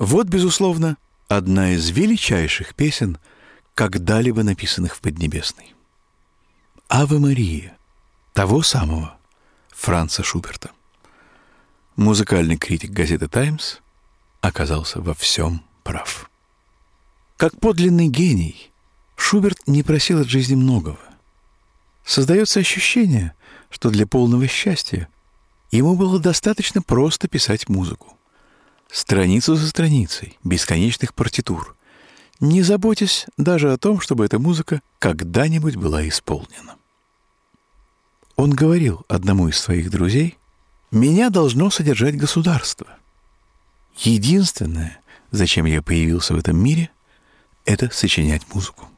Вот, безусловно, одна из величайших песен, когда-либо написанных в Поднебесной. «Аве Мария» того самого Франца Шуберта. Музыкальный критик газеты «Таймс» оказался во всем прав. Как подлинный гений, Шуберт не просил от жизни многого. Создается ощущение, что для полного счастья ему было достаточно просто писать музыку. Страницу за страницей, бесконечных партитур, не заботясь даже о том, чтобы эта музыка когда-нибудь была исполнена. Он говорил одному из своих друзей: «Меня должно содержать государство. Единственное, зачем я появился в этом мире, это сочинять музыку».